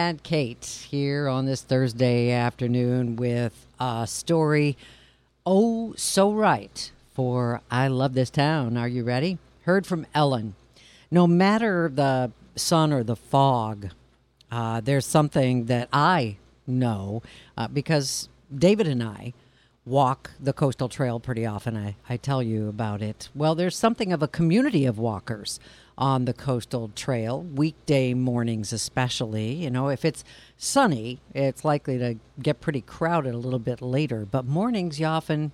and Kate here on this Thursday afternoon with a story, oh, so right, for I Love This Town. Are you ready? Heard from Ellen. No matter the sun or the fog, there's something that I know because David and I walk the coastal trail pretty often. I tell you about it. Well, there's something of a community of walkers on the coastal trail, weekday mornings especially. You know, if it's sunny, it's likely to get pretty crowded a little bit later. But mornings, you often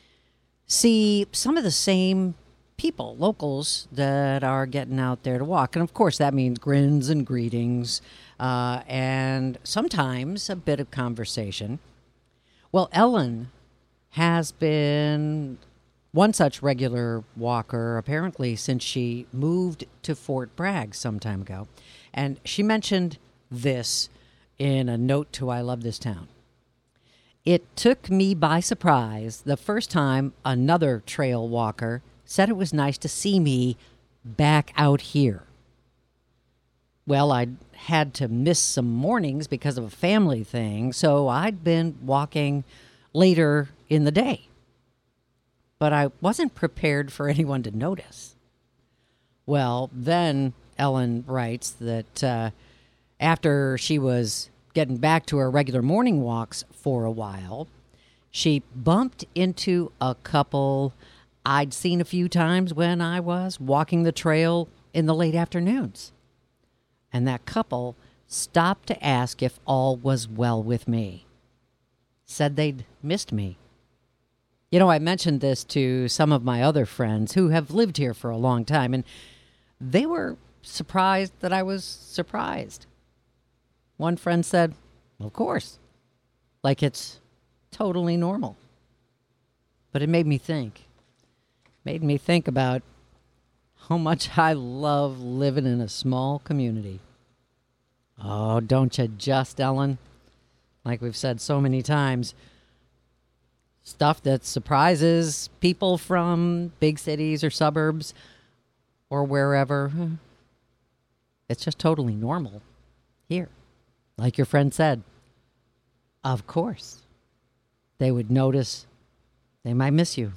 see some of the same people, locals, that are getting out there to walk. And of course, that means grins and greetings and sometimes a bit of conversation. Well, Ellen has been one such regular walker, apparently, since she moved to Fort Bragg some time ago. And she mentioned this in a note to I Love This Town. It took me by surprise the first time another trail walker said it was nice to see me back out here. Well, I'd had to miss some mornings because of a family thing, so I'd been walking later in the day. But I wasn't prepared for anyone to notice. Well, then Ellen writes that after she was getting back to her regular morning walks for a while, she bumped into a couple I'd seen a few times when I was walking the trail in the late afternoons. And that couple stopped to ask if all was well with me. Said they'd missed me. You know, I mentioned this to some of my other friends who have lived here for a long time, and they were surprised that I was surprised. One friend said, of course, like it's totally normal. But it made me think about how much I love living in a small community. Oh, don't you just, Ellen? Like we've said so many times, stuff that surprises people from big cities or suburbs or wherever, it's just totally normal here. Like your friend said, of course, they would notice, they might miss you.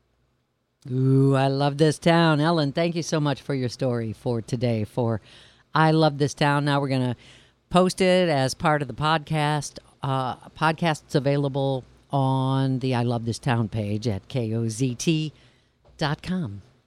Ooh, I love this town. Ellen, thank you so much for your story for today, for I Love This Town. Now we're going to post it as part of the podcast. Podcast's available on the I Love This Town page at KOZT.com.